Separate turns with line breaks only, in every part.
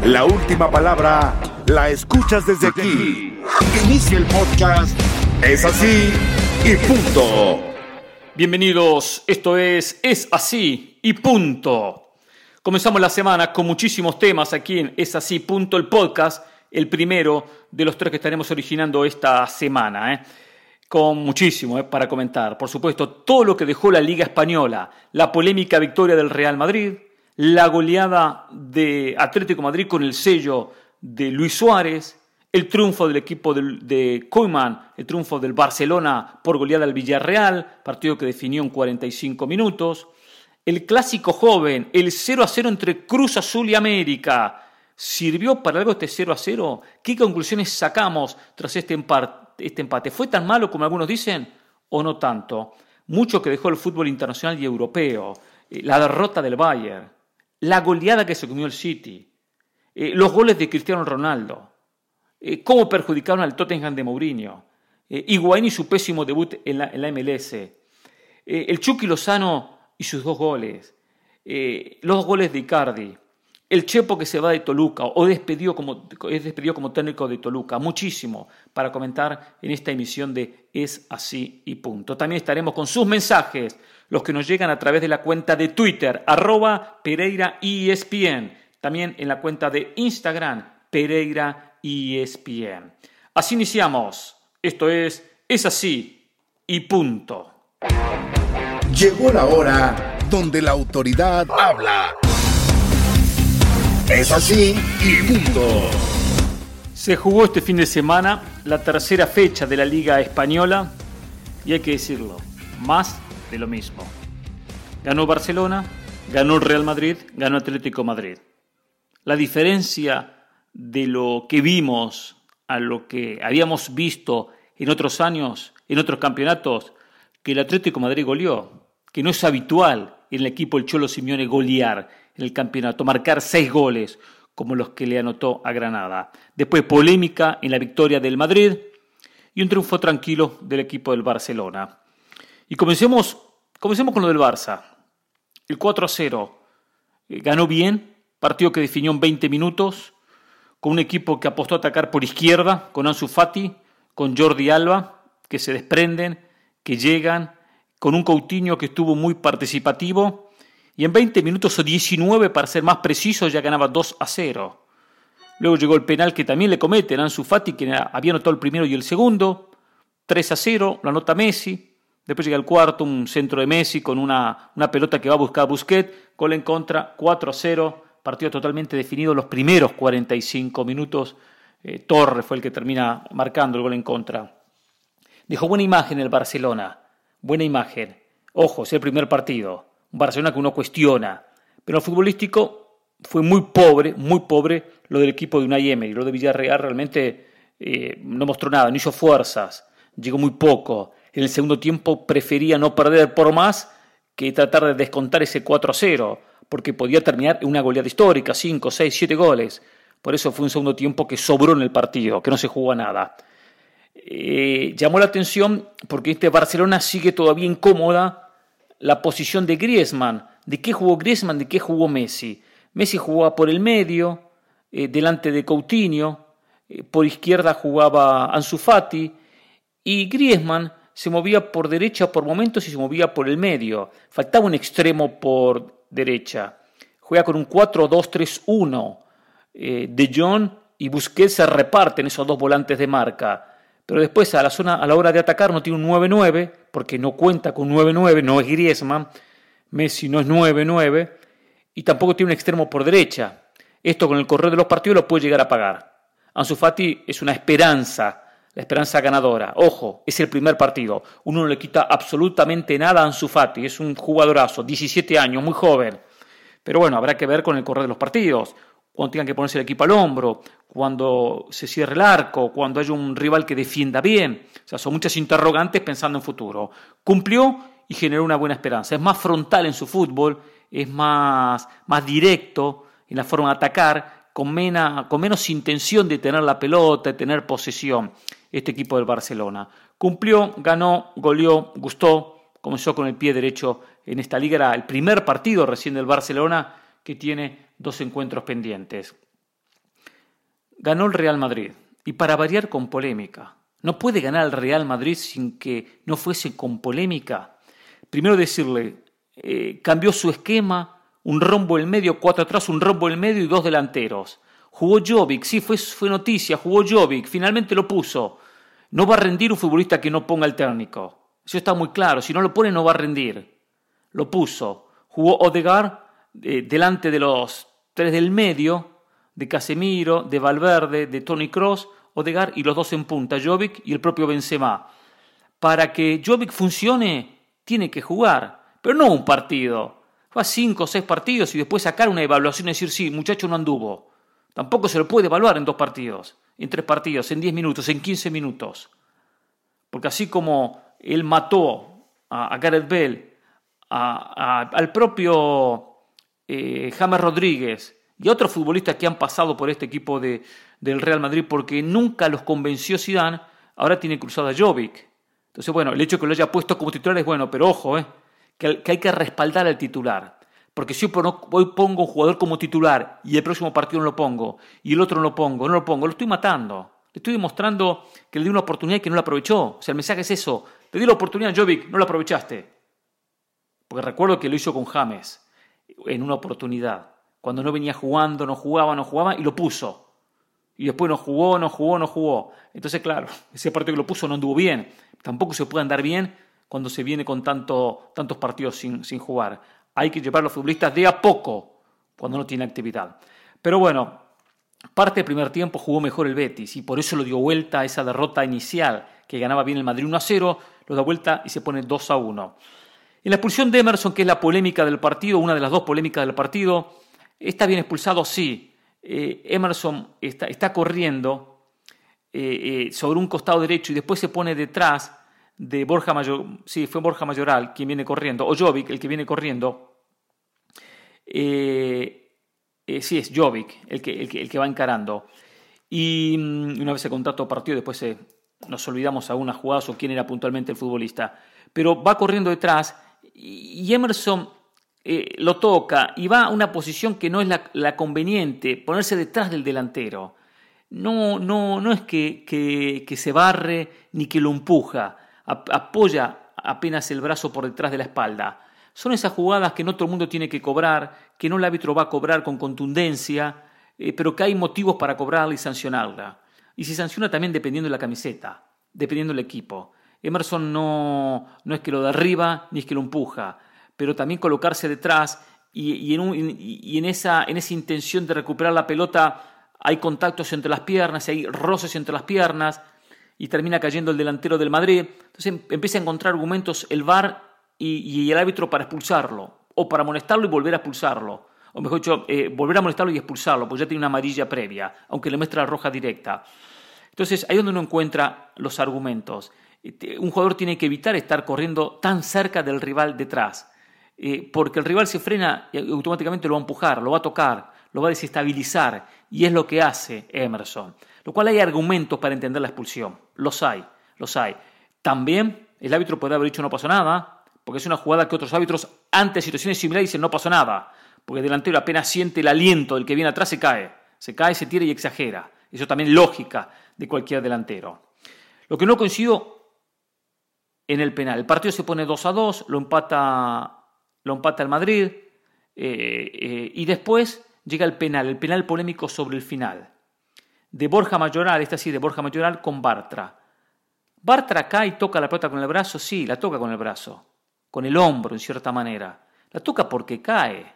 La última palabra la escuchas desde aquí. Inicia el podcast. Es así y punto.
Bienvenidos, esto es así y punto. Comenzamos la semana con muchísimos temas aquí en Es así, punto, el podcast, el primero de los 3 que estaremos originando esta semana, con muchísimo para comentar. Por supuesto, todo lo que dejó la Liga Española, la polémica victoria del Real Madrid, la goleada de Atlético de Madrid con el sello de Luis Suárez, el triunfo del equipo de Koeman, el triunfo del Barcelona por goleada al Villarreal, partido que definió en 45 minutos, el clásico joven, el 0-0 entre Cruz Azul y América. ¿Sirvió para algo este 0-0? ¿Qué conclusiones sacamos tras este empate? ¿Fue tan malo como algunos dicen o no tanto? Mucho que dejó el fútbol internacional y europeo, la derrota del Bayern, la goleada que se comió el City, los goles de Cristiano Ronaldo, cómo perjudicaron al Tottenham de Mourinho, Higuaín y su pésimo debut en la MLS, el Chucky Lozano y sus 2 goles, los 2 goles de Icardi, el Chepo que se va de Toluca o es despedido como técnico de Toluca. Muchísimo para comentar en esta emisión de Es así y punto. También estaremos con sus mensajes, los que nos llegan a través de la cuenta de Twitter, @PereiraESPN. También en la cuenta de Instagram, PereiraESPN. Así iniciamos. Esto es así y punto.
Llegó la hora donde la autoridad habla. Es así y punto.
Se jugó este fin de semana la tercera fecha de la Liga Española y hay que decirlo, más de lo mismo. Ganó Barcelona, ganó el Real Madrid, ganó Atlético de Madrid. La diferencia de lo que vimos a lo que habíamos visto en otros años, en otros campeonatos, que el Atlético de Madrid goleó, que no es habitual en el equipo del Cholo Simeone golear en el campeonato, marcar 6 goles como los que le anotó a Granada. Después polémica en la victoria del Madrid y un triunfo tranquilo del equipo del Barcelona. Y comencemos con lo del Barça. El 4-0 ganó bien, partido que definió en 20 minutos, con un equipo que apostó a atacar por izquierda, con Ansu Fati, con Jordi Alba, que se desprenden, que llegan, con un Coutinho que estuvo muy participativo, y en 20 minutos o 19, para ser más preciso, ya ganaba 2-0. Luego llegó el penal que también le cometen a Ansu Fati, que había anotado el primero y el segundo, 3-0, lo anota Messi. Después llega el cuarto, un centro de Messi con una pelota que va a buscar a Busquets, gol en contra, 4-0, partido totalmente definido los primeros 45 minutos. Torres fue el que termina marcando el gol en contra. Dejó buena imagen el Barcelona, buena imagen. Ojo, es el primer partido. Un Barcelona que uno cuestiona, pero en lo futbolístico fue muy pobre lo del equipo de Unai Emery. Lo de Villarreal realmente no mostró nada, no hizo fuerzas, llegó muy poco. En el segundo tiempo prefería no perder por más que tratar de descontar ese 4-0, porque podía terminar en una goleada histórica, 5, 6, 7 goles. Por eso fue un segundo tiempo que sobró en el partido, que no se jugó a nada. Llamó la atención porque este Barcelona sigue todavía incómoda la posición de Griezmann. ¿De qué jugó Griezmann? ¿De qué jugó Messi? Messi jugaba por el medio, delante de Coutinho, por izquierda jugaba Ansu Fati, y Griezmann se movía por derecha por momentos y se movía por el medio. Faltaba un extremo por derecha. Juega con un 4-2-3-1. De Jong y Busquets se reparten esos 2 volantes de marca. Pero después a la hora de atacar no tiene un 9-9, porque no cuenta con 9-9, no es Griezmann, Messi no es 9-9, y tampoco tiene un extremo por derecha. Esto con el correr de los partidos lo puede llegar a pagar. Ansu Fati es una esperanza, la esperanza ganadora. Ojo, es el primer partido, uno no le quita absolutamente nada a Ansu Fati, es un jugadorazo, 17 años, muy joven. Pero bueno, habrá que ver con el correr de los partidos, cuando tengan que ponerse el equipo al hombro, cuando se cierre el arco, cuando haya un rival que defienda bien. O sea, son muchas interrogantes pensando en futuro. Cumplió y generó una buena esperanza. Es más frontal en su fútbol, es más directo en la forma de atacar, con menos intención de tener la pelota, de tener posesión, este equipo del Barcelona. Cumplió, ganó, goleó, gustó, comenzó con el pie derecho en esta liga. Era el primer partido recién del Barcelona que tiene 2 encuentros pendientes. ganó el Real Madrid. Y para variar, con polémica. No puede ganar el Real Madrid sin que no fuese con polémica. Primero decirle, cambió su esquema, un rombo en medio, 4 atrás, un rombo en medio y 2 delanteros. Jugó Jovic, sí, fue noticia, jugó Jovic, finalmente lo puso. No va a rendir un futbolista que no ponga el técnico. Eso está muy claro, si no lo pone no va a rendir. Lo puso. Jugó Odegaard delante de los 3 del medio, de Casemiro, de Valverde, de Toni Kroos, Odegaard y los 2 en punta, Jovic y el propio Benzema. Para que Jovic funcione, tiene que jugar, pero no un partido. Fue a 5 o 6 partidos y después sacar una evaluación y decir, sí, muchacho no anduvo. Tampoco se lo puede evaluar en 2 partidos, en 3 partidos, en 10 minutos, en 15 minutos. Porque así como él mató a Gareth Bale, al propio James Rodríguez y a otros futbolistas que han pasado por este equipo del Real Madrid porque nunca los convenció Zidane, ahora tiene cruzado a Jovic. Entonces, bueno, el hecho de que lo haya puesto como titular es bueno, pero ojo, que hay que respaldar al titular. Porque si hoy pongo un jugador como titular y el próximo partido no lo pongo, y el otro no lo pongo, lo estoy matando. Le estoy demostrando que le di una oportunidad y que no la aprovechó. O sea, el mensaje es eso. Te di la oportunidad, Jovic, no la aprovechaste. Porque recuerdo que lo hizo con James en una oportunidad. Cuando no venía jugando, no jugaba y lo puso. Y después no jugó. Entonces, claro, ese partido que lo puso no anduvo bien. Tampoco se puede andar bien cuando se viene con tantos partidos sin jugar. Hay que llevar a los futbolistas de a poco cuando no tiene actividad. Pero bueno, parte del primer tiempo jugó mejor el Betis y por eso lo dio vuelta a esa derrota inicial que ganaba bien el Madrid 1-0, lo da vuelta y se pone 2-1. En la expulsión de Emerson, que es la polémica del partido, una de las 2 polémicas del partido, ¿está bien expulsado? Sí. Emerson está corriendo sobre un costado derecho y después se pone detrás de Borja Mayoral, sí, fue Borja Mayoral quien viene corriendo, o Jovic el que viene corriendo, sí, es Jovic el que va encarando, y una vez se contrató partido, después nos olvidamos algunas jugadas o quién era puntualmente el futbolista, pero va corriendo detrás y Emerson lo toca y va a una posición que no es la conveniente, ponerse detrás del delantero. No es que se barre ni que lo empuja, apoya apenas el brazo por detrás de la espalda. Son esas jugadas que no todo el mundo tiene que cobrar, que no el árbitro va a cobrar con contundencia, pero que hay motivos para cobrarla y sancionarla. Y se sanciona también dependiendo de la camiseta, dependiendo del equipo. Emerson no es que lo derriba ni es que lo empuja, pero también colocarse detrás y en esa intención de recuperar la pelota hay contactos entre las piernas, hay roces entre las piernas, y termina cayendo el delantero del Madrid. Entonces empieza a encontrar argumentos el VAR y el árbitro para expulsarlo, o para amonestarlo y volver a expulsarlo, o mejor dicho, volver a amonestarlo y expulsarlo, porque ya tiene una amarilla previa, aunque le muestra la roja directa. Entonces ahí es donde uno encuentra los argumentos. Un jugador tiene que evitar estar corriendo tan cerca del rival detrás, porque el rival se frena y automáticamente lo va a empujar, lo va a tocar, lo va a desestabilizar, y es lo que hace Emerson. Lo cual hay argumentos para entender la expulsión. Los hay. También el árbitro puede haber dicho no pasó nada, porque es una jugada que otros árbitros ante situaciones similares dicen no pasó nada, porque el delantero apenas siente el aliento del que viene atrás se cae, se tira y exagera. Eso también es lógica de cualquier delantero. Lo que no coincido en el penal. El partido se pone 2-2, lo empata el Madrid, y después llega el penal polémico sobre el final. De Borja Mayoral, de Borja Mayoral con Bartra. Bartra cae y toca la pelota con el brazo, sí, la toca con el brazo, con el hombro en cierta manera. La toca porque cae.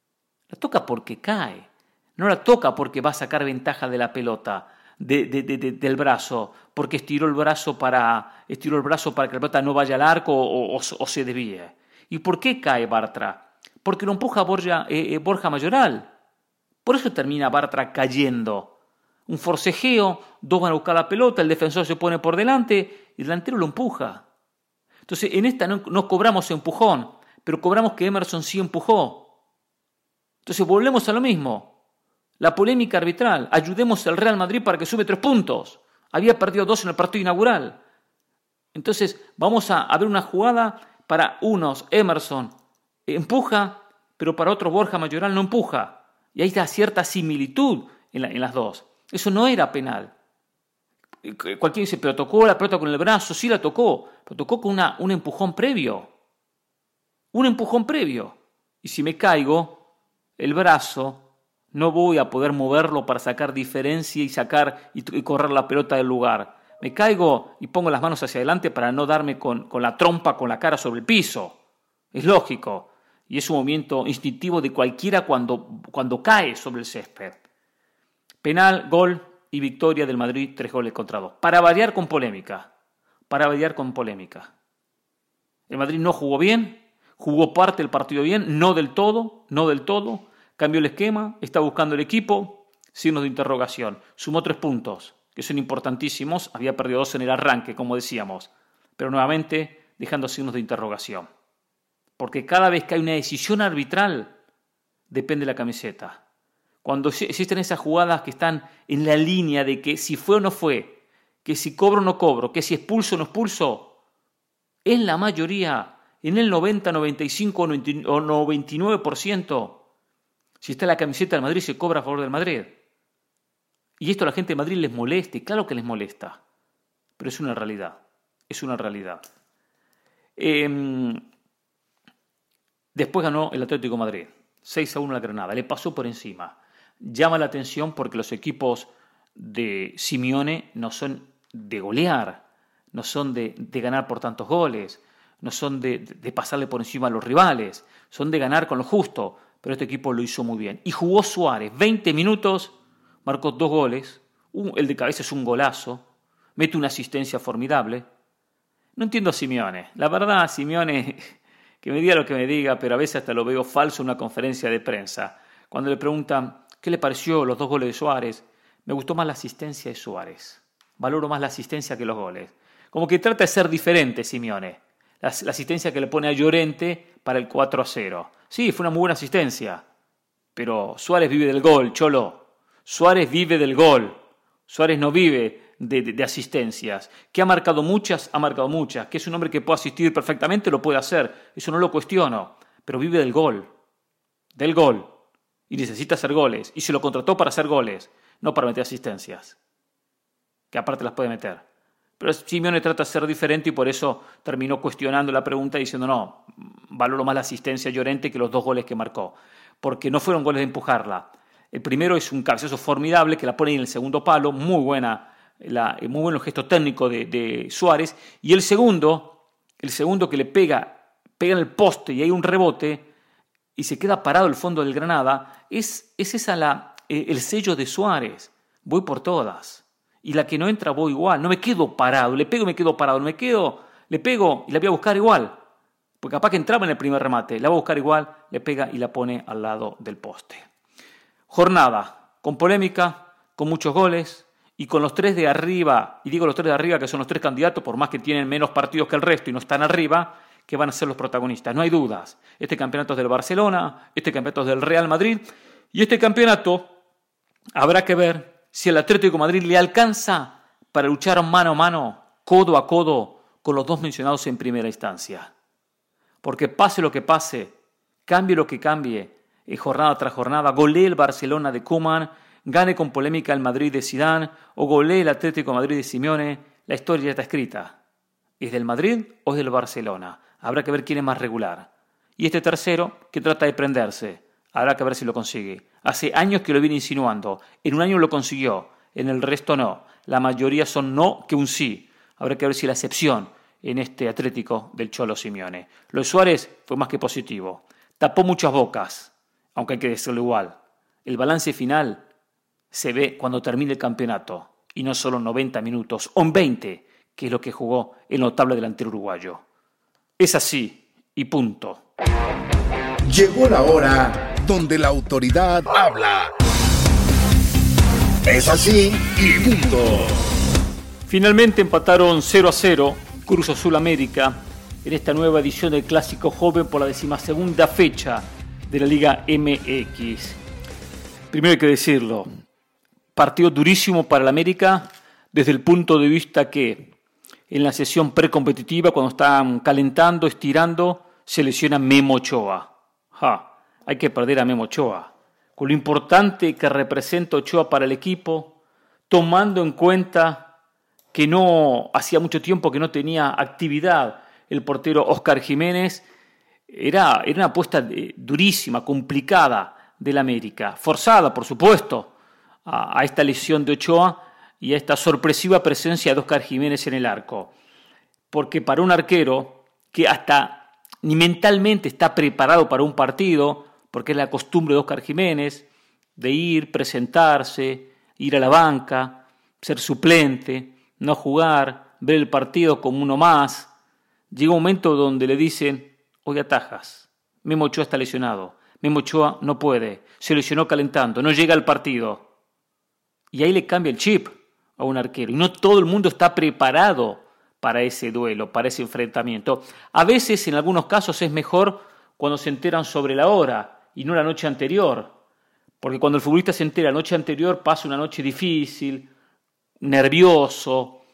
No la toca porque va a sacar ventaja de la pelota, del brazo, porque estiró el brazo para que la pelota no vaya al arco o se desvíe. ¿Y por qué cae Bartra? Porque lo empuja Borja Mayoral. Por eso termina Bartra cayendo. Un forcejeo, 2 van a buscar la pelota, el defensor se pone por delante y el delantero lo empuja. Entonces, en esta no cobramos empujón, pero cobramos que Emerson sí empujó. Entonces, volvemos a lo mismo. La polémica arbitral. Ayudemos al Real Madrid para que sube 3 puntos. Había perdido 2 en el partido inaugural. Entonces, vamos a ver una jugada para unos. Emerson empuja, pero para otros Borja Mayoral no empuja. Y ahí está cierta similitud en las dos. Eso no era penal. Cualquiera dice, pero tocó la pelota con el brazo. Sí la tocó, pero tocó con un empujón previo. Un empujón previo. Y si me caigo, el brazo, no voy a poder moverlo para sacar diferencia y correr la pelota del lugar. Me caigo y pongo las manos hacia adelante para no darme con la trompa, con la cara sobre el piso. Es lógico. Y es un movimiento instintivo de cualquiera cuando cae sobre el césped. Penal, gol y victoria del Madrid, 3-2. Para variar con polémica. El Madrid no jugó bien, jugó parte del partido bien, no del todo. Cambió el esquema, está buscando el equipo, signos de interrogación. Sumó 3 puntos, que son importantísimos. Había perdido 2 en el arranque, como decíamos. Pero nuevamente dejando signos de interrogación. Porque cada vez que hay una decisión arbitral, depende de la camiseta. Cuando existen esas jugadas que están en la línea de que si fue o no fue, que si cobro o no cobro, que si expulso o no expulso, en la mayoría, en el 90, 95 o 99%, si está la camiseta del Madrid, se cobra a favor del Madrid. Y esto a la gente de Madrid les molesta, y claro que les molesta, pero es una realidad. Después ganó el Atlético de Madrid, 6-1 a la Granada, le pasó por encima. Llama la atención porque los equipos de Simeone no son de golear, no son de ganar por tantos goles, no son de pasarle por encima a los rivales, son de ganar con lo justo, pero este equipo lo hizo muy bien. Y jugó Suárez, 20 minutos, marcó 2 goles, el de cabeza es un golazo, mete una asistencia formidable. No entiendo a Simeone, la verdad Simeone, que me diga lo que me diga, pero a veces hasta lo veo falso en una conferencia de prensa. Cuando le preguntan, ¿qué le pareció los 2 goles de Suárez? Me gustó más la asistencia de Suárez. Valoro más la asistencia que los goles. Como que trata de ser diferente Simeone. La asistencia que le pone a Llorente para el 4-0. Sí, fue una muy buena asistencia. Pero Suárez vive del gol, Cholo. Suárez vive del gol. Suárez no vive de asistencias. ¿Que ha marcado muchas? Ha marcado muchas. ¿Que es un hombre que puede asistir perfectamente? Lo puede hacer. Eso no lo cuestiono. Pero vive del gol. Del gol. Y necesita hacer goles. Y se lo contrató para hacer goles, no para meter asistencias. Que aparte las puede meter. Pero Simeone trata de ser diferente y por eso terminó cuestionando la pregunta diciendo no, valoro más la asistencia a Llorente que los 2 goles que marcó. Porque no fueron goles de empujarla. El primero es un cabezazo formidable que la pone en el segundo palo. Muy buen gesto técnico de Suárez. Y el segundo que le pega en el poste y hay un rebote y se queda parado el fondo del Granada, es esa el sello de Suárez. Voy por todas. Y la que no entra voy igual. No me quedo parado. Le pego y me quedo parado. Le pego y la voy a buscar igual. Porque capaz que entraba en el primer remate. La voy a buscar igual, le pega y la pone al lado del poste. Jornada con polémica, con muchos goles y con los 3 de arriba. Y digo los 3 de arriba que son los 3 candidatos, por más que tienen menos partidos que el resto y no están arriba, que van a ser los protagonistas, no hay dudas. Este campeonato es del Barcelona, este campeonato es del Real Madrid, y este campeonato habrá que ver si el Atlético de Madrid le alcanza para luchar mano a mano, codo a codo, con los 2 mencionados en primera instancia. Porque pase lo que pase, cambie lo que cambie, jornada tras jornada, golee el Barcelona de Koeman, gane con polémica el Madrid de Zidane, o golee el Atlético de Madrid de Simeone, la historia ya está escrita. ¿Es del Madrid o es del Barcelona? Habrá que ver quién es más regular. Y este tercero, que trata de prenderse, habrá que ver si lo consigue. Hace años que lo viene insinuando. En un año lo consiguió, en el resto no. La mayoría son no que un sí. Habrá que ver si la excepción en este Atlético del Cholo Simeone. Lo de Suárez fue más que positivo. Tapó muchas bocas, aunque hay que decirlo igual. El balance final se ve cuando termine el campeonato, y no solo en 90 minutos, o en 20, que es lo que jugó el notable delantero uruguayo. Es así, y punto.
Llegó la hora donde la autoridad habla. Es así, y punto.
Finalmente empataron 0-0 Cruz Azul América en esta nueva edición del Clásico Joven por la 12ª fecha de la Liga MX. Primero hay que decirlo, partido durísimo para el América desde el punto de vista que en la sesión precompetitiva, cuando estaban calentando, estirando, se lesiona Memo Ochoa. Hay que perder a Memo Ochoa. Con lo importante que representa Ochoa para el equipo, tomando en cuenta que no hacía mucho tiempo que no tenía actividad el portero Óscar Jiménez. Era una apuesta durísima, complicada del América, forzada, por supuesto, a esta lesión de Ochoa y a esta sorpresiva presencia de Óscar Jiménez en el arco. Porque para un arquero que hasta ni mentalmente está preparado para un partido, porque es la costumbre de Óscar Jiménez, de ir, presentarse, ir a la banca, ser suplente, no jugar, ver el partido como uno más. Llega un momento donde le dicen: hoy atajas, Memo Ochoa está lesionado, Memo Ochoa no puede, se lesionó calentando, no llega al partido. Y ahí le cambia el chip a un arquero. Y no todo el mundo está preparado para ese duelo, para ese enfrentamiento. A veces, en algunos casos, es mejor cuando se enteran sobre la hora y no la noche anterior. Porque cuando el futbolista se entera la noche anterior, pasa una noche difícil, nervioso,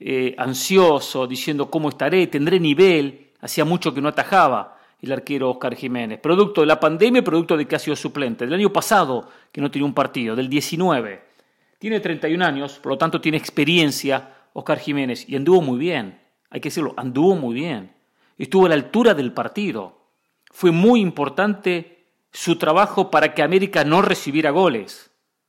ansioso, diciendo cómo estaré, tendré nivel. Hacía mucho que no atajaba el arquero Óscar Jiménez. Producto de la pandemia, producto de que ha sido suplente. Del año pasado que no tenía un partido, del 19. Tiene 31 años, por lo tanto tiene experiencia Óscar Jiménez, y anduvo muy bien, hay que decirlo, anduvo muy bien. Estuvo a la altura del partido. Fue muy importante su trabajo para que América no recibiera goles.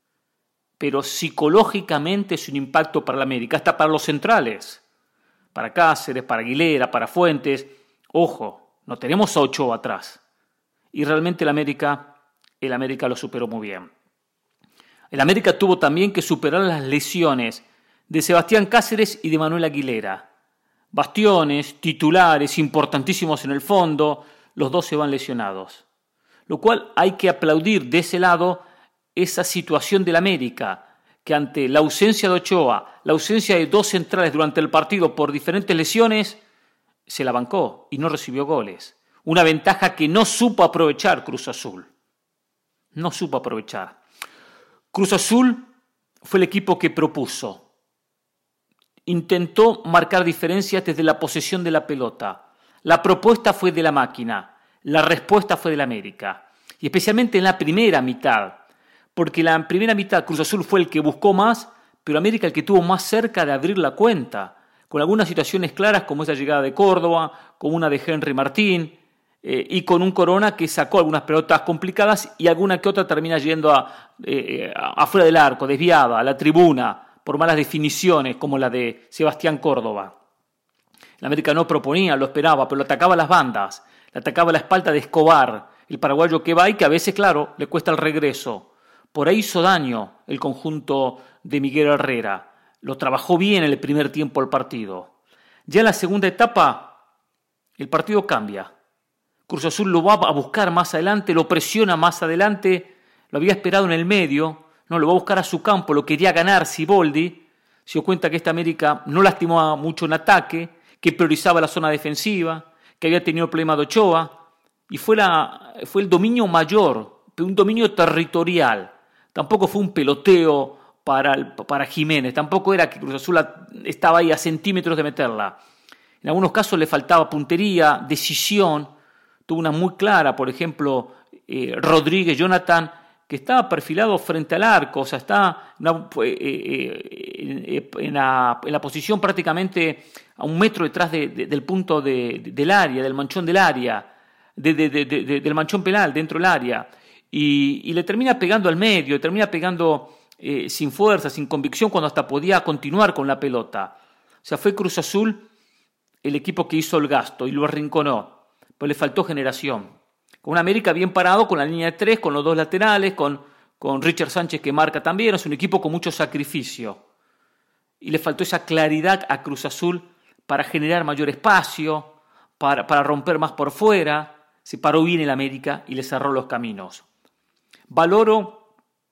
Pero psicológicamente es un impacto para la América, hasta para los centrales. Para Cáceres, para Aguilera, para Fuentes. Ojo, no tenemos a Ochoa atrás. Y realmente el América lo superó muy bien. El América tuvo también que superar las lesiones de Sebastián Cáceres y de Manuel Aguilera. Bastiones, titulares, importantísimos en el fondo, los dos se van lesionados. Lo cual hay que aplaudir de ese lado esa situación del América, que ante la ausencia de Ochoa, la ausencia de dos centrales durante el partido por diferentes lesiones, se la bancó y no recibió goles. Una ventaja que no supo aprovechar Cruz Azul. No supo aprovechar. Cruz Azul fue el equipo que propuso. Intentó marcar diferencias desde la posesión de la pelota. La propuesta fue de la máquina, la respuesta fue del América. Y especialmente en la primera mitad, porque la primera mitad Cruz Azul fue el que buscó más, pero América el que tuvo más cerca de abrir la cuenta, con algunas situaciones claras como esa llegada de Córdoba, como una de Henry Martín, y con un Corona que sacó algunas pelotas complicadas y alguna que otra termina yendo afuera del arco, desviada, a la tribuna, por malas definiciones, como la de Sebastián Córdoba. El América no proponía, lo esperaba, pero lo atacaba a las bandas, le atacaba la espalda de Escobar, el paraguayo que va y que a veces, claro, le cuesta el regreso. Por ahí hizo daño el conjunto de Miguel Herrera. Lo trabajó bien en el primer tiempo del partido. Ya en la segunda etapa, el partido cambia. Cruz Azul lo va a buscar más adelante, lo presiona más adelante, lo había esperado en el medio, no, lo va a buscar a su campo, lo quería ganar Siboldi. Se dio cuenta que esta América no lastimaba mucho en ataque, que priorizaba la zona defensiva, que había tenido el problema de Ochoa, y fue el dominio mayor, un dominio territorial. Tampoco fue un peloteo para Jiménez, tampoco era que Cruz Azul estaba ahí a centímetros de meterla. En algunos casos le faltaba puntería, decisión. Tuvo una muy clara, por ejemplo, Rodríguez, Jonathan, que estaba perfilado frente al arco, o sea, está en la posición prácticamente a 1 metro detrás del punto del área, del manchón del área, del manchón penal dentro del área, y le termina pegando al medio, le termina pegando sin fuerza, sin convicción, cuando hasta podía continuar con la pelota. O sea, fue Cruz Azul el equipo que hizo el gasto y lo arrinconó, pero le faltó generación. Con un América bien parado, con la línea de 3, con los dos laterales, con Richard Sánchez que marca también. Es un equipo con mucho sacrificio. Y le faltó esa claridad a Cruz Azul para generar mayor espacio, para romper más por fuera. Se paró bien el América y le cerró los caminos. Valoro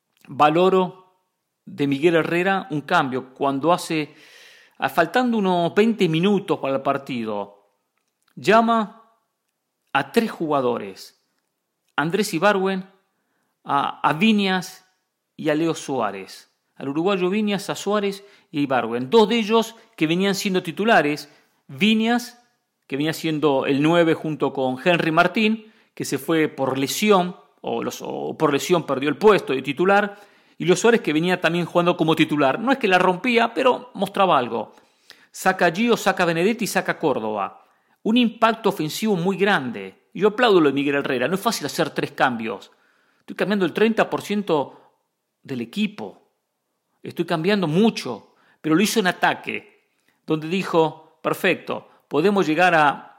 de Miguel Herrera un cambio cuando faltando unos 20 minutos para el partido, llama a 3 jugadores, Andrés Ibargüen, a Viñas y a Leo Suárez. Al uruguayo Viñas, a Suárez y a Ibargüen. 2 de ellos que venían siendo titulares. Viñas, que venía siendo el 9 junto con Henry Martín, que se fue por lesión, o por lesión perdió el puesto de titular. Y Luis Suárez, que venía también jugando como titular. No es que la rompía, pero mostraba algo. Saca Gio, saca Benedetti y saca Córdoba. Un impacto ofensivo muy grande. Y yo aplaudo lo de Miguel Herrera. No es fácil hacer 3 cambios. Estoy cambiando el 30% del equipo. Estoy cambiando mucho. Pero lo hizo en ataque, donde dijo, perfecto, podemos llegar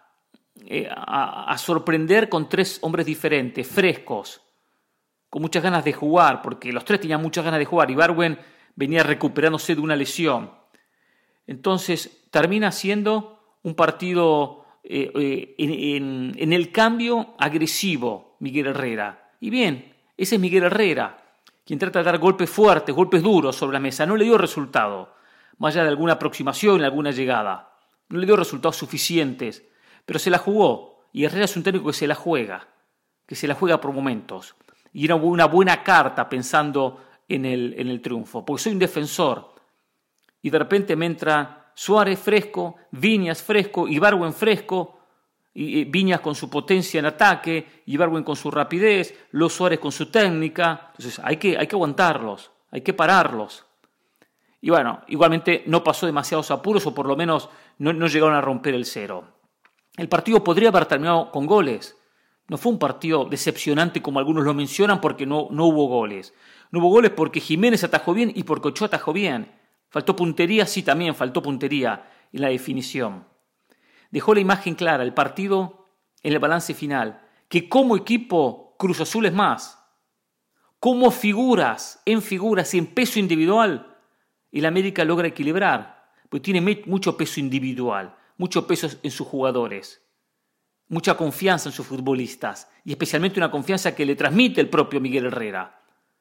a sorprender con 3 hombres diferentes, frescos, con muchas ganas de jugar, porque los 3 tenían muchas ganas de jugar. Ibargüen venía recuperándose de una lesión. Entonces termina siendo un partido en el cambio agresivo, Miguel Herrera. Y bien, ese es Miguel Herrera, quien trata de dar golpes fuertes, golpes duros sobre la mesa. No le dio resultado, más allá de alguna aproximación, alguna llegada. No le dio resultados suficientes, pero se la jugó. Y Herrera es un técnico que se la juega por momentos. Y era una buena carta pensando en el triunfo, porque soy un defensor. Y de repente me entra Suárez fresco, Viñas fresco, Ibargüen fresco, y Viñas con su potencia en ataque, Ibargüen con su rapidez, Luis Suárez con su técnica. Entonces hay que aguantarlos, hay que pararlos. Y bueno, igualmente no pasó demasiados apuros, o por lo menos no llegaron a romper el 0. El partido podría haber terminado con goles. No fue un partido decepcionante como algunos lo mencionan, porque no hubo goles. No hubo goles porque Jiménez atajó bien y porque Ochoa atajó bien. ¿Faltó puntería? Sí, también faltó puntería en la definición. Dejó la imagen clara el partido en el balance final, que como equipo Cruz Azul es más. Como figuras y en peso individual, el América logra equilibrar, porque tiene mucho peso individual, mucho peso en sus jugadores, mucha confianza en sus futbolistas, y especialmente una confianza que le transmite el propio Miguel Herrera.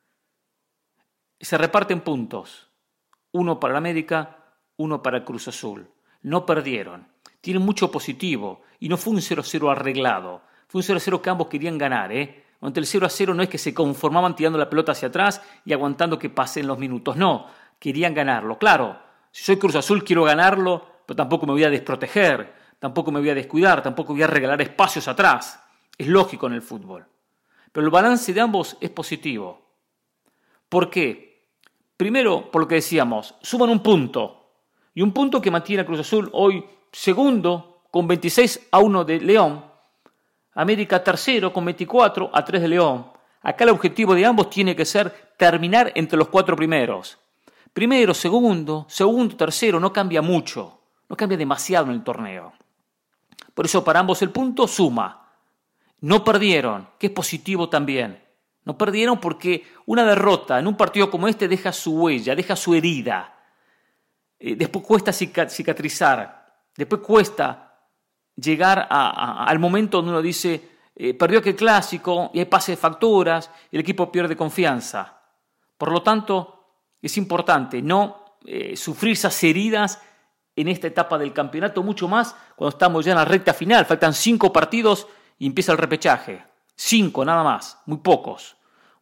Se reparten puntos, 1 para el América, 1 para el Cruz Azul. No perdieron, tienen mucho positivo, y no fue un 0-0 arreglado, fue un 0-0 que ambos querían ganar, Ante el 0-0 no es que se conformaban tirando la pelota hacia atrás y aguantando que pasen los minutos, no, querían ganarlo. Claro, si soy Cruz Azul quiero ganarlo, pero tampoco me voy a desproteger, tampoco me voy a descuidar, tampoco voy a regalar espacios atrás. Es lógico en el fútbol. Pero el balance de ambos es positivo. ¿Por qué? Primero, por lo que decíamos, suman un punto. Y un punto que mantiene a Cruz Azul hoy segundo, con 26-1 de León. América tercero, con 24-3 de León. Acá el objetivo de ambos tiene que ser terminar entre los 4 primeros. Primero, segundo, tercero, no cambia mucho. No cambia demasiado en el torneo. Por eso para ambos el punto suma. No perdieron, que es positivo también. No perdieron porque una derrota en un partido como este deja su huella, deja su herida. Después cuesta cicatrizar. Después cuesta llegar al momento donde uno dice, perdió aquel clásico y hay pase de facturas y el equipo pierde confianza. Por lo tanto, es importante no sufrir esas heridas en esta etapa del campeonato, mucho más cuando estamos ya en la recta final. Faltan 5 partidos y empieza el repechaje. 5 nada más, muy pocos.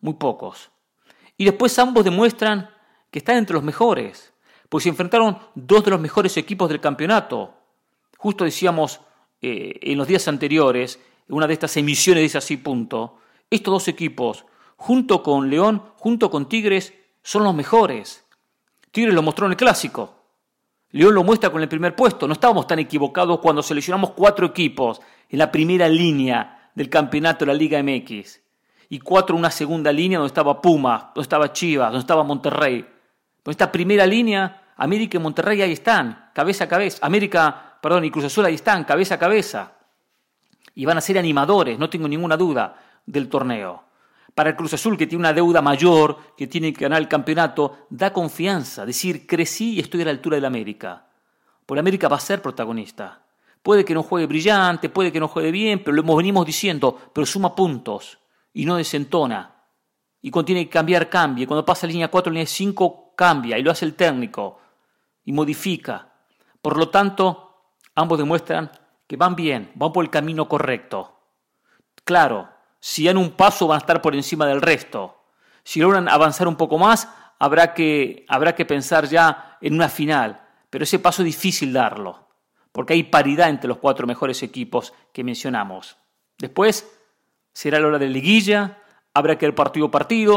Y después ambos demuestran que están entre los mejores, porque se enfrentaron 2 de los mejores equipos del campeonato. Justo decíamos en los días anteriores, en una de estas emisiones dice así, punto, estos 2 equipos, junto con León, junto con Tigres, son los mejores. Tigres lo mostró en el clásico. León lo muestra con el primer puesto. No estábamos tan equivocados cuando seleccionamos 4 equipos en la primera línea del campeonato de la Liga MX. Y 4 en una segunda línea donde estaba Pumas, donde estaba Chivas, donde estaba Monterrey. Pero esta primera línea, América y Monterrey ahí están, cabeza a cabeza. Y Cruz Azul ahí están, cabeza a cabeza. Y van a ser animadores, no tengo ninguna duda, del torneo. Para el Cruz Azul, que tiene una deuda mayor, que tiene que ganar el campeonato, da confianza, decir, crecí y estoy a la altura del América. Porque América va a ser protagonista. Puede que no juegue brillante, puede que no juegue bien, pero lo venimos diciendo, pero suma puntos y no desentona. Y cuando tiene que cambiar, cambia. Y cuando pasa a línea 4, línea 5, cambia. Y lo hace el técnico. Y modifica. Por lo tanto, ambos demuestran que van bien, van por el camino correcto. Claro, si dan un paso van a estar por encima del resto. Si logran avanzar un poco más, habrá que pensar ya en una final. Pero ese paso es difícil darlo, porque hay paridad entre los 4 mejores equipos que mencionamos. Después será la hora de liguilla, habrá que ver partido a partido,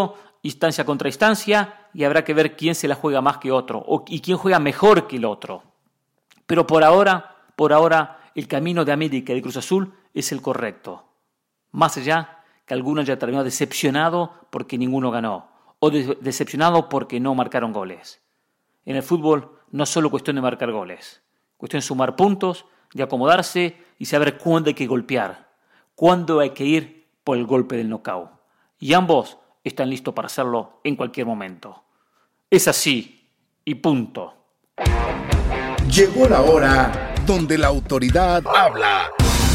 instancia contra instancia, y habrá que ver quién se la juega más que otro y quién juega mejor que el otro. Pero por ahora, el camino de América y de Cruz Azul es el correcto. Más allá que algunos ya terminó decepcionado porque ninguno ganó, o decepcionado porque no marcaron goles. En el fútbol no es solo cuestión de marcar goles, cuestión de sumar puntos, de acomodarse y saber cuándo hay que golpear, cuándo hay que ir por el golpe del knockout. Y ambos están listos para hacerlo en cualquier momento. Es así y punto.
Llegó la hora donde la autoridad habla.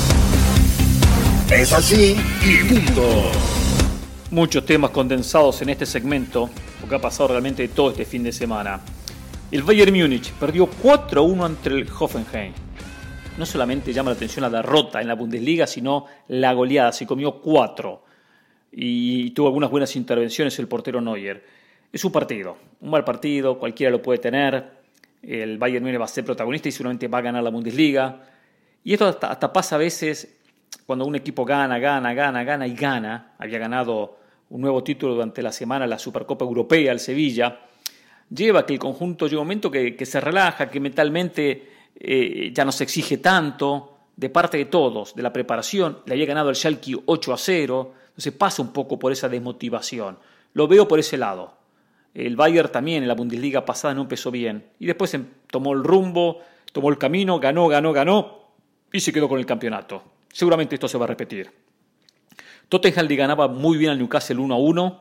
Es así y punto.
Muchos temas condensados en este segmento, porque ha pasado realmente todo este fin de semana. El Bayern Múnich perdió 4-1 ante el Hoffenheim. No solamente llama la atención la derrota en la Bundesliga, sino la goleada. Se comió 4 y tuvo algunas buenas intervenciones el portero Neuer. Es un mal partido, cualquiera lo puede tener. El Bayern Múnich va a ser protagonista y seguramente va a ganar la Bundesliga. Y esto hasta pasa a veces cuando un equipo gana. Había ganado un nuevo título durante la semana, la Supercopa Europea, el Sevilla. Lleva que el conjunto llega un momento que se relaja, que mentalmente ya no se exige tanto de parte de todos, de la preparación. Le había ganado el Schalke 8-0, entonces pasa un poco por esa desmotivación. Lo veo por ese lado. El Bayern también en la Bundesliga pasada no empezó bien y después tomó el rumbo, tomó el camino, ganó y se quedó con el campeonato. Seguramente esto se va a repetir. Tottenham le ganaba muy bien al Newcastle 1-1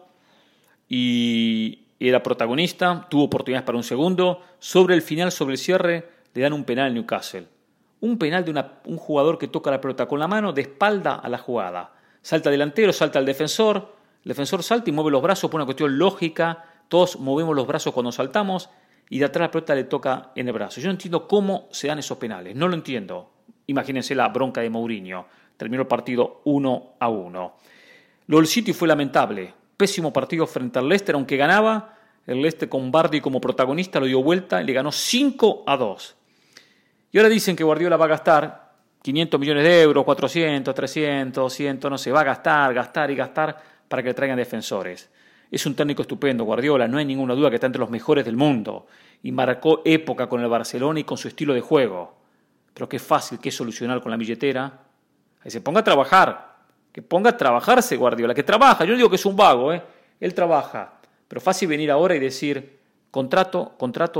y era protagonista, tuvo oportunidades para un segundo. Sobre el final, sobre el cierre, le dan un penal al Newcastle. Un penal de un jugador que toca la pelota con la mano de espalda a la jugada. Salta el delantero, salta el defensor salta y mueve los brazos por una cuestión lógica. Todos movemos los brazos cuando saltamos y de atrás la pelota le toca en el brazo. Yo no entiendo cómo se dan esos penales, no lo entiendo. Imagínense la bronca de Mourinho. Terminó el partido 1-1. Lo del City fue lamentable. Pésimo partido frente al Leicester, aunque ganaba. El Leicester con Vardy como protagonista lo dio vuelta y le ganó 5-2. Y ahora dicen que Guardiola va a gastar 500 millones de euros, 400, 300, 200, no sé, va a gastar para que le traigan defensores. Es un técnico estupendo, Guardiola, no hay ninguna duda que está entre los mejores del mundo. Y marcó época con el Barcelona y con su estilo de juego. Pero qué fácil que es solucionar con la billetera. Ahí se ponga a trabajar. Que ponga a trabajarse Guardiola, que trabaja. Yo no digo que es un vago, él trabaja. Pero fácil venir ahora y decir contrato.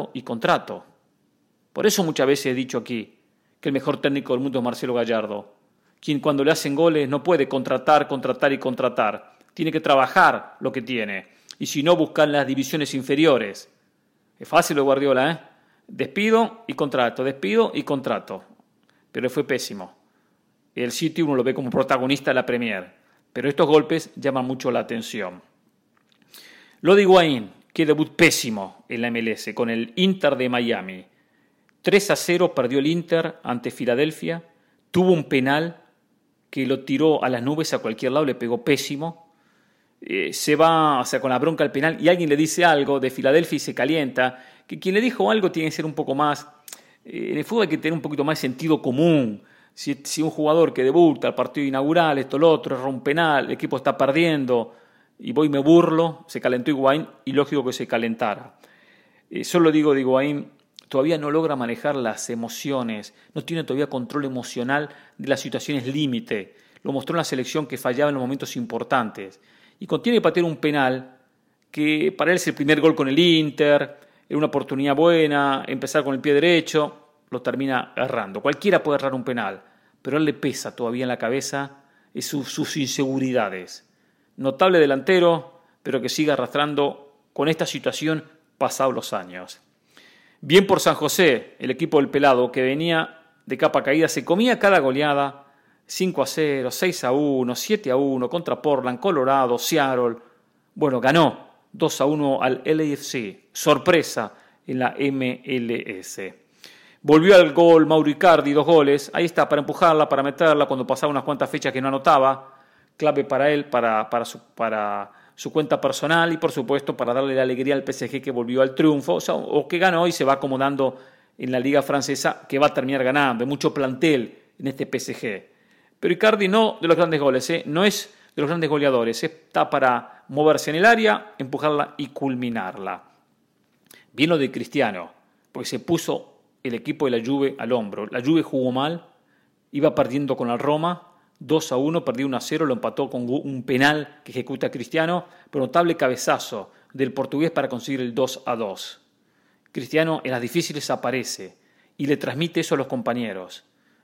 Por eso muchas veces he dicho aquí que el mejor técnico del mundo es Marcelo Gallardo. Quien cuando le hacen goles no puede contratar. Tiene que trabajar lo que tiene. Y si no, buscar las divisiones inferiores. Es fácil lo de Guardiola, Despido y contrato. Pero fue pésimo. El City uno lo ve como protagonista de la Premier. Pero estos golpes llaman mucho la atención. Lo de Higuaín, que debut pésimo en la MLS con el Inter de Miami. 3-0 perdió el Inter ante Filadelfia. Tuvo un penal que lo tiró a las nubes a cualquier lado, le pegó pésimo. Se va, con la bronca al penal y alguien le dice algo de Filadelfia y se calienta. Que quien le dijo algo tiene que ser un poco más... en el fútbol hay que tener un poquito más sentido común. Si un jugador que debuta al partido inaugural, esto, lo otro, erra un penal, el equipo está perdiendo y voy y me burlo, se calentó Higuaín y lógico que se calentara. Solo digo de Higuaín, todavía no logra manejar las emociones, no tiene todavía control emocional de las situaciones límite. Lo mostró en la selección que fallaba en los momentos importantes. Y cuando tiene que patear un penal, que para él es el primer gol con el Inter, era una oportunidad buena, empezar con el pie derecho, lo termina errando. Cualquiera puede errar un penal, pero a él le pesa todavía en la cabeza sus inseguridades. Notable delantero, pero que sigue arrastrando con esta situación pasados los años. Bien por San José, el equipo del Pelado, que venía de capa caída, se comía cada goleada, 5-0, 6-1, 7-1 contra Portland, Colorado, Seattle. Bueno, ganó 2-1 al LAFC. Sorpresa en la MLS. Volvió al gol Mauro Icardi, 2 goles. Ahí está, para empujarla, para meterla, cuando pasaba unas cuantas fechas que no anotaba. Clave para él, para su cuenta personal y, por supuesto, para darle la alegría al PSG que volvió al triunfo, o que ganó y se va acomodando en la Liga Francesa, que va a terminar ganando. Hay mucho plantel en este PSG. Pero Icardi no de los grandes goles, no es de los grandes goleadores. Está para moverse en el área, empujarla y culminarla. Bien lo de Cristiano, porque se puso el equipo de la Juve al hombro. La Juve jugó mal, iba perdiendo con la Roma, 2-1, perdió 1-0, lo empató con un penal que ejecuta Cristiano, pero notable cabezazo del portugués para conseguir el 2-2. Cristiano en las difíciles aparece y le transmite eso a los compañeros.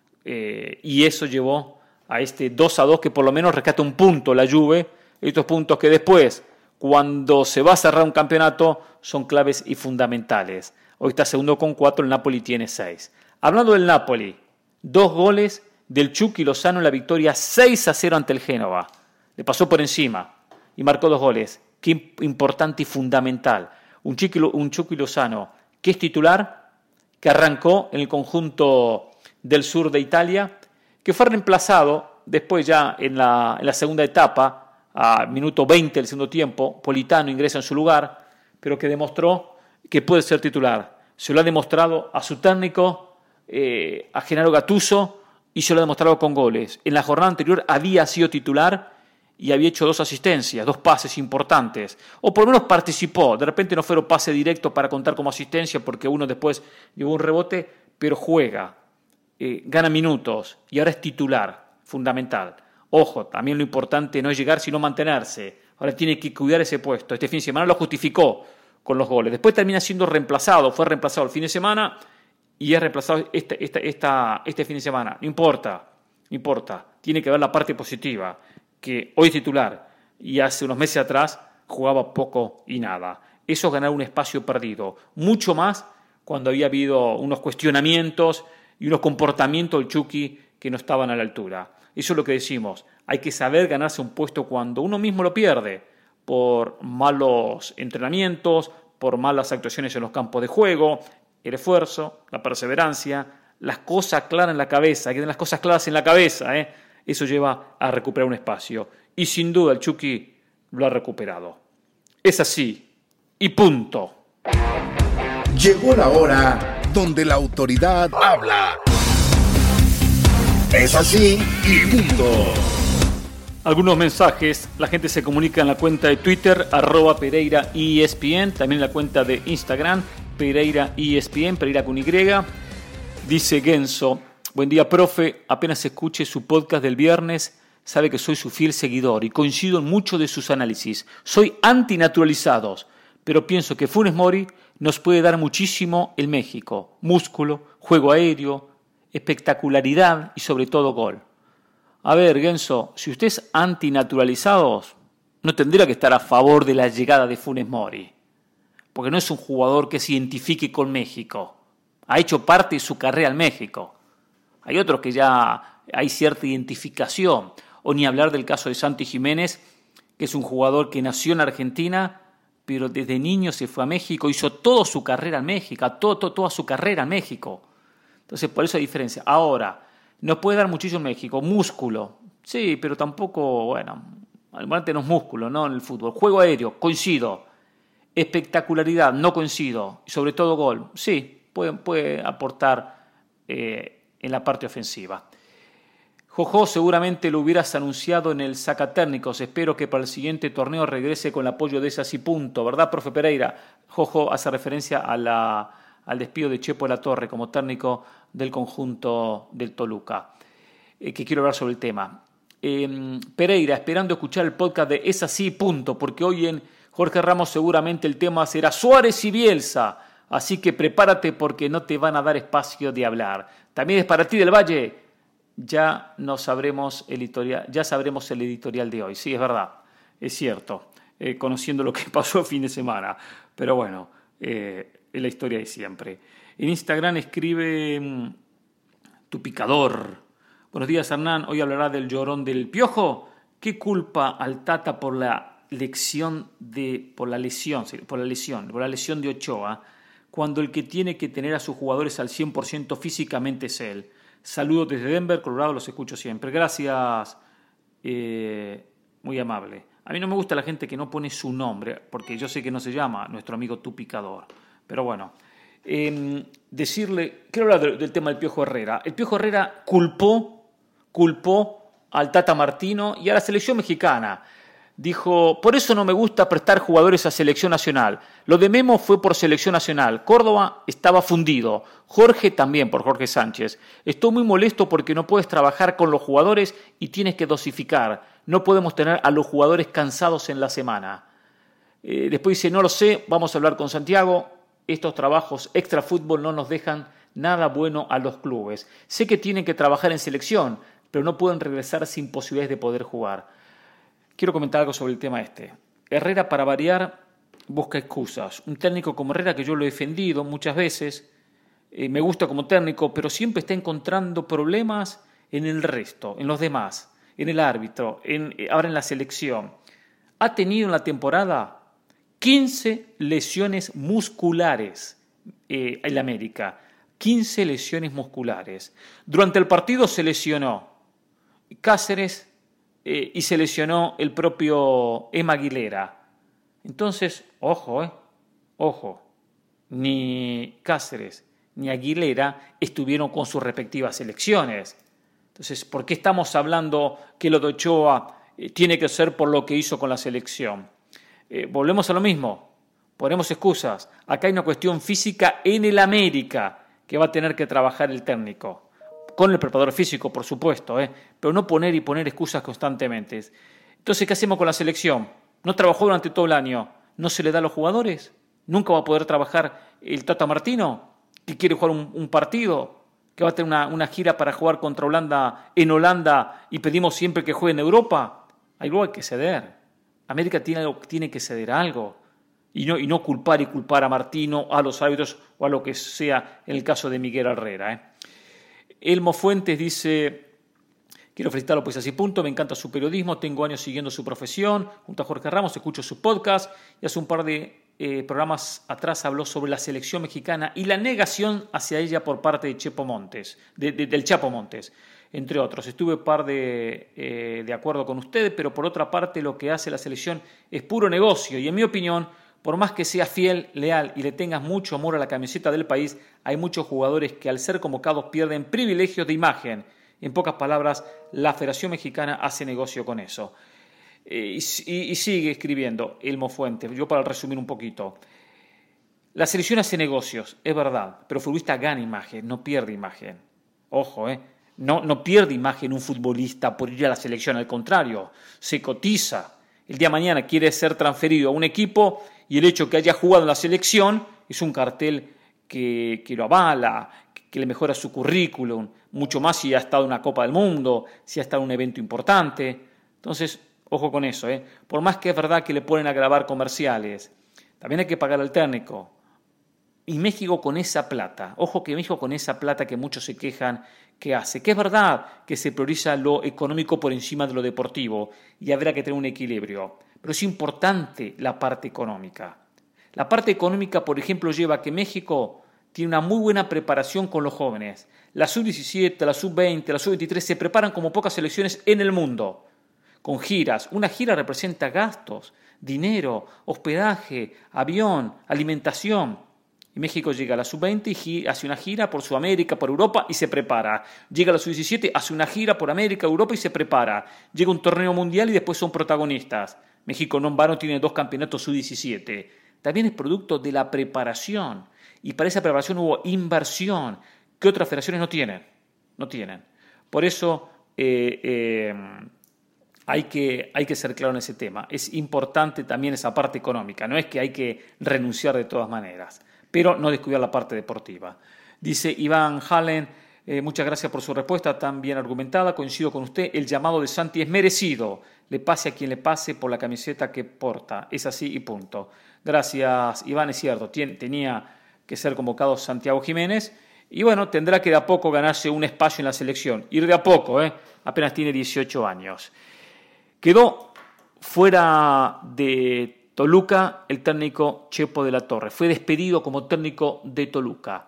Y eso llevó a este 2-2 que por lo menos rescata un punto la Juve, estos puntos que después, cuando se va a cerrar un campeonato, son claves y fundamentales. Hoy está segundo con 4, el Napoli tiene 6. Hablando del Napoli, 2 goles del Chucky Lozano en la victoria 6-0 ante el Génova. Le pasó por encima y marcó 2 goles. Qué importante y fundamental. Un Chucky Lozano que es titular, que arrancó en el conjunto del sur de Italia, que fue reemplazado después ya en la segunda etapa, a minuto 20 del segundo tiempo. Politano ingresa en su lugar, pero que demostró que puede ser titular. Se lo ha demostrado a su técnico, a Gennaro Gattuso, y se lo ha demostrado con goles. En la jornada anterior había sido titular y había hecho 2 asistencias, 2 pases importantes, o por lo menos participó. De repente no fueron pase directo para contar como asistencia porque uno después llevó un rebote, pero juega, gana minutos y ahora es titular, fundamental. Ojo, también lo importante no es llegar sino mantenerse. Ahora tiene que cuidar ese puesto. Este fin de semana lo justificó con los goles. Después termina siendo reemplazado, fue reemplazado el fin de semana y es reemplazado este fin de semana. No importa, tiene que ver la parte positiva, que hoy es titular y hace unos meses atrás jugaba poco y nada. Eso es ganar un espacio perdido, mucho más cuando había habido unos cuestionamientos y unos comportamientos del Chucky que no estaban a la altura. Eso es lo que decimos, hay que saber ganarse un puesto cuando uno mismo lo pierde, por malos entrenamientos, por malas actuaciones en los campos de juego, el esfuerzo, la perseverancia, las cosas claras en la cabeza, hay que tener las cosas claras en la cabeza, Eso lleva a recuperar un espacio. Y sin duda el Chucky lo ha recuperado. Es así. Y punto.
Llegó la hora donde la autoridad habla. Es así y punto.
Algunos mensajes. La gente se comunica en la cuenta de Twitter, @PereiraESPN. También en la cuenta de Instagram, PereiraESPN, Pereira con Y. Dice Genso: buen día, profe. Apenas escuche su podcast del viernes, sabe que soy su fiel seguidor y coincido en muchos de sus análisis. Soy antinaturalizados, pero pienso que Funes Mori nos puede dar muchísimo en México. Músculo, juego aéreo, espectacularidad y sobre todo gol. A ver, Genso, si usted es antinaturalizados, no tendría que estar a favor de la llegada de Funes Mori, porque no es un jugador que se identifique con México. Ha hecho parte de su carrera en México. Hay otros que ya hay cierta identificación, o ni hablar del caso de Santi Jiménez, que es un jugador que nació en Argentina, pero desde niño se fue a México, hizo toda su carrera en México, toda su carrera en México. Entonces, por eso hay diferencia. Ahora, nos puede dar muchísimo en México. Músculo, sí, pero tampoco, bueno, normalmente no es músculo, ¿no? En el fútbol. Juego aéreo, coincido. Espectacularidad, no coincido. Y sobre todo gol, sí, puede aportar en la parte ofensiva. Jojo, seguramente lo hubieras anunciado en el Zacatérnicos. Espero que para el siguiente torneo regrese con el apoyo de esas y punto. ¿Verdad, profe Pereira? Jojo hace referencia al despido de Chepo de la Torre como técnico del conjunto del Toluca, que quiero hablar sobre el tema. Pereira, esperando escuchar el podcast de Es Así, punto, porque hoy en Jorge Ramos seguramente el tema será Suárez y Bielsa, así que prepárate porque no te van a dar espacio de hablar. También es para ti del Valle, ya sabremos el editorial de hoy. Sí, es verdad, es cierto, conociendo lo que pasó el fin de semana, pero bueno, es la historia de siempre. En Instagram escribe Tu Picador. Buenos días, Hernán. Hoy hablará del llorón del Piojo. ¿Qué culpa al Tata por la lesión de Ochoa, cuando el que tiene que tener a sus jugadores al 100% físicamente es él? Saludos desde Denver, Colorado, los escucho siempre. Gracias, muy amable. A mí no me gusta la gente que no pone su nombre, porque yo sé que no se llama nuestro amigo Tu Picador. Pero bueno, quiero hablar del tema del Piojo Herrera. El Piojo Herrera culpó al Tata Martino y a la selección mexicana. Dijo, por eso no me gusta prestar jugadores a selección nacional. Lo de Memo fue por selección nacional. Córdoba estaba fundido. Jorge también por Jorge Sánchez. Estoy muy molesto porque no puedes trabajar con los jugadores y tienes que dosificar. No podemos tener a los jugadores cansados en la semana. Después dice, no lo sé, vamos a hablar con Santiago. Estos trabajos extra fútbol no nos dejan nada bueno a los clubes. Sé que tienen que trabajar en selección, pero no pueden regresar sin posibilidades de poder jugar. Quiero comentar algo sobre el tema este. Herrera, para variar, busca excusas. Un técnico como Herrera, que yo lo he defendido muchas veces, me gusta como técnico, pero siempre está encontrando problemas en el resto, en los demás, en el árbitro, ahora en la selección. Ha tenido en la temporada 15 lesiones musculares en América. 15 lesiones musculares. Durante el partido se lesionó Cáceres y se lesionó el propio Emma Aguilera. Entonces, ojo, ni Cáceres ni Aguilera estuvieron con sus respectivas selecciones. Entonces, ¿por qué estamos hablando que lo de Ochoa tiene que ser por lo que hizo con la selección? Volvemos a lo mismo, ponemos excusas. Acá hay una cuestión física en el América que va a tener que trabajar el técnico. Con el preparador físico, por supuesto, pero no poner excusas constantemente. Entonces, ¿qué hacemos con la selección? ¿No trabajó durante todo el año? ¿No se le da a los jugadores? ¿Nunca va a poder trabajar el Tata Martino, que quiere jugar un partido, que va a tener una gira para jugar contra Holanda en Holanda y pedimos siempre que juegue en Europa? Algo hay que ceder. América tiene que ceder algo. Y no culpar a Martino, a los árbitros o a lo que sea en el caso de Miguel Herrera. Elmo Fuentes dice, quiero felicitarlo pues así punto, me encanta su periodismo, tengo años siguiendo su profesión, junto a Jorge Ramos, escucho su podcast y hace un par de programas atrás habló sobre la selección mexicana y la negación hacia ella por parte de Chepo Montes, del Chapo Montes, entre otros. Estuve de acuerdo con ustedes, pero por otra parte lo que hace la selección es puro negocio y en mi opinión, por más que seas fiel, leal y le tengas mucho amor a la camiseta del país, hay muchos jugadores que al ser convocados pierden privilegios de imagen. En pocas palabras, la Federación Mexicana hace negocio con eso. Y sigue escribiendo Elmo Fuentes, yo para resumir un poquito. La selección hace negocios, es verdad, pero el futbolista gana imagen, no pierde imagen. Ojo, no pierde imagen un futbolista por ir a la selección, al contrario, se cotiza. El día de mañana quiere ser transferido a un equipo y el hecho que haya jugado en la selección es un cartel que lo avala, que le mejora su currículum, mucho más si ha estado en una Copa del Mundo, si ha estado en un evento importante. Entonces, ojo con eso. Por más que es verdad que le ponen a grabar comerciales, también hay que pagar al técnico. Y México con esa plata, ojo que México con esa plata que muchos se quejan que hace, que es verdad que se prioriza lo económico por encima de lo deportivo y habrá que tener un equilibrio, pero es importante la parte económica. La parte económica, por ejemplo, lleva a que México tiene una muy buena preparación con los jóvenes. La sub-17, la sub-20, la sub-23 se preparan como pocas selecciones en el mundo, con giras. Una gira representa gastos, dinero, hospedaje, avión, alimentación. Y México llega a la sub-20 y hace una gira por Sudamérica, por Europa y se prepara. Llega a la sub-17, hace una gira por América, Europa y se prepara. Llega a un torneo mundial y después son protagonistas. México no en vano tiene 2 campeonatos sub-17. También es producto de la preparación. Y para esa preparación hubo inversión que otras federaciones no tienen. Por eso hay que ser claro en ese tema. Es importante también esa parte económica. No es que hay que renunciar de todas maneras, pero no descuidar la parte deportiva. Dice Iván Hallen, muchas gracias por su respuesta tan bien argumentada. Coincido con usted, el llamado de Santi es merecido. Le pase a quien le pase por la camiseta que porta. Es así y punto. Gracias, Iván, es cierto. Tenía que ser convocado Santiago Jiménez. Y bueno, tendrá que de a poco ganarse un espacio en la selección. Ir de a poco, apenas tiene 18 años. Quedó fuera de Toluca el técnico Chepo de la Torre. Fue despedido como técnico de Toluca.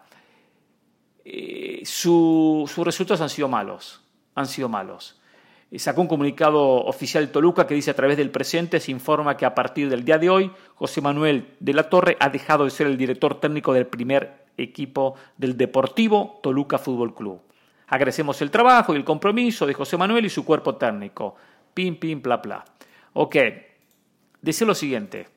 Sus resultados han sido malos. Sacó un comunicado oficial de Toluca que dice: a través del presente se informa que a partir del día de hoy José Manuel de la Torre ha dejado de ser el director técnico del primer equipo del Deportivo Toluca Fútbol Club. Agradecemos el trabajo y el compromiso de José Manuel y su cuerpo técnico. Pim, pim, pla, pla. Ok, decir lo siguiente.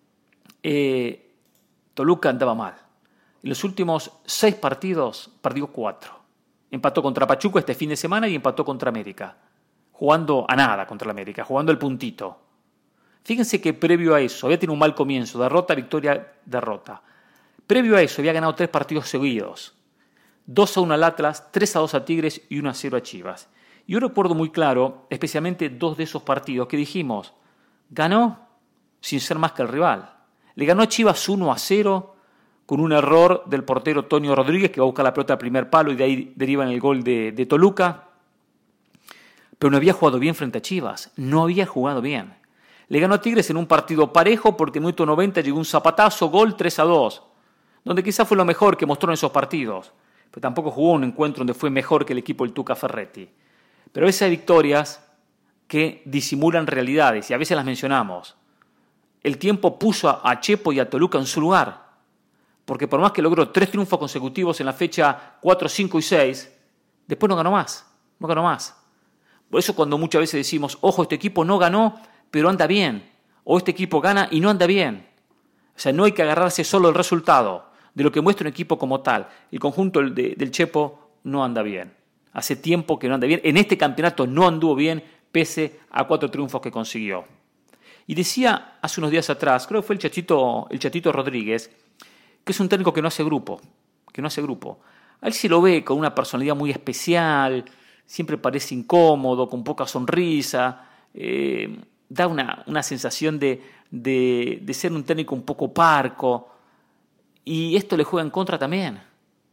Toluca andaba mal. En los últimos 6 partidos, perdió 4. Empató contra Pachuca este fin de semana y empató contra América. Jugando a nada contra la América, jugando el puntito. Fíjense que previo a eso, había tenido un mal comienzo, derrota, victoria, derrota. Previo a eso, había ganado 3 partidos seguidos. 2-1 al Atlas, 3-2 a Tigres y 1-0 a Chivas. Y yo recuerdo muy claro, especialmente 2 de esos partidos, que dijimos, ganó sin ser más que el rival. Le ganó a Chivas 1-0 con un error del portero Tonio Rodríguez, que va a buscar la pelota al primer palo y de ahí deriva en el gol de Toluca. Pero no había jugado bien frente a Chivas, no había jugado bien. Le ganó a Tigres en un partido parejo porque en el minuto 90 llegó un zapatazo, gol 3-2, donde quizás fue lo mejor que mostró en esos partidos. Pero tampoco jugó un encuentro donde fue mejor que el equipo del Tuca Ferretti. Pero esas victorias que disimulan realidades, y a veces las mencionamos. El tiempo puso a Chepo y a Toluca en su lugar, porque por más que logró 3 triunfos consecutivos en la fecha 4, 5 y 6, después no ganó más. Por eso cuando muchas veces decimos, ojo, este equipo no ganó, pero anda bien, o este equipo gana y no anda bien. O sea, no hay que agarrarse solo del resultado, de lo que muestra un equipo como tal. El conjunto del Chepo no anda bien. Hace tiempo que no anda bien. En este campeonato no anduvo bien, pese a 4 triunfos que consiguió. Y decía hace unos días atrás, creo que fue el Chatito Rodríguez, que es un técnico que no hace grupo. A él se lo ve con una personalidad muy especial, siempre parece incómodo, con poca sonrisa, da una sensación de ser un técnico un poco parco. Y esto le juega en contra también.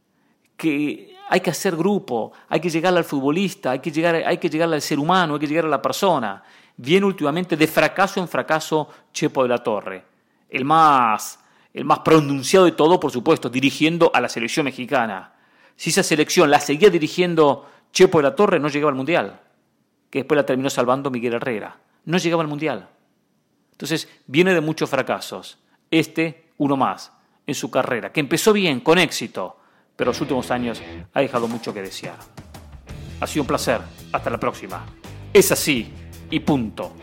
Que hay que hacer grupo, hay que llegarle al futbolista, hay que llegarle al ser humano, hay que llegar a la persona. Viene últimamente de fracaso en fracaso Chepo de la Torre. El más pronunciado de todo, por supuesto, dirigiendo a la selección mexicana. Si esa selección la seguía dirigiendo Chepo de la Torre, no llegaba al Mundial. Que después la terminó salvando Miguel Herrera. No llegaba al Mundial. Entonces, viene de muchos fracasos. Uno más en su carrera, que empezó bien, con éxito, pero los últimos años ha dejado mucho que desear. Ha sido un placer. Hasta la próxima. Es así y punto.